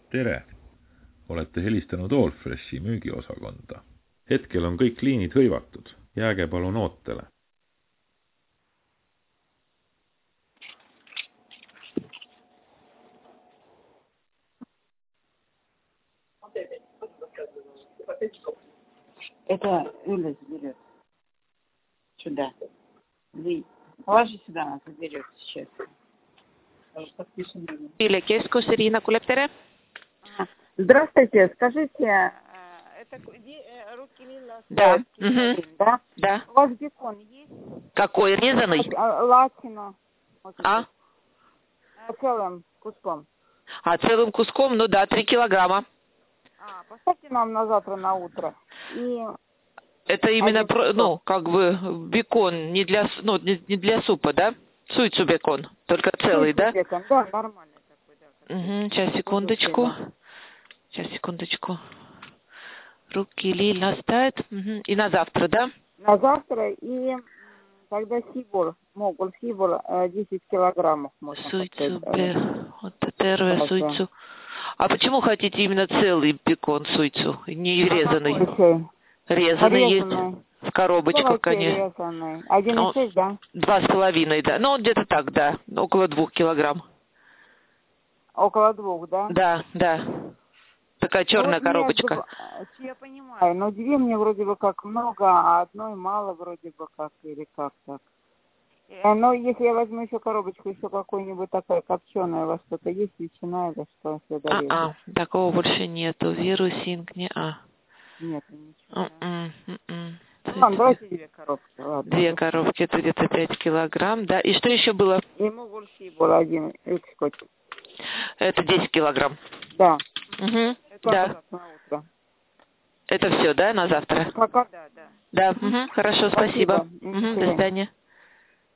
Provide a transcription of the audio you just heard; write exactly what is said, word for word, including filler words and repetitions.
Tere! Olete helistanud Allfreshi müügiosakonda. Hetkel on kõik liinid hõivatud. Jääge palun ootele. Это Юля заберет. Сюда. Вы положи сюда, она заберет сейчас. Или keskus, Ирина Кулеп, tere. Здравствуйте, скажите, это руки Лила? Да. Да? Да. У вас бекон есть? Какой, резаный? Латино. А? Целым куском. А, целым куском, ну да, три килограмма. А, поставьте нам на завтра на утро. И... Это именно, про, ну, как бы бекон, не для, ну, не, не для супа, да? Суйцу бекон, только целый, Суйцу да? Бекон. Да, нормальный такой, да. Угу, сейчас, секундочку. Сейчас, секундочку. Руки Лиль ставит. Угу. И на завтра, да? На завтра и тогда сибур, могул сибур десять килограммов можно. Суйцу, бер, вот это суйцу. А почему хотите именно целый бекон суйцу, не резанный? Резанный, резанный есть в коробочках, конечно. Резанный. Один и шесть, да? Два с половиной, да. Ну, где-то так, да. Около двух килограмм. Около двух, да? Да, да. Такая черная вот коробочка. Между... Я понимаю, но две мне вроде бы как много, а одной мало вроде бы как, или как так. Но если я возьму еще коробочку, еще какой-нибудь такая копченая, у вас что-то есть, ветчина или что? А-а, такого больше нету. Вирусинг, не а. Нет, ничего. Mm-mm. Ладно, давайте две коробки, ладно. Две коробки, это где-то пять килограмм, да. И что еще было? Ему больше было один, это десять килограмм. Да. Угу. Это да. На утро. Это все, да, на завтра? Пока, да, да. Да, угу. Хорошо, спасибо. спасибо. Угу. До свидания.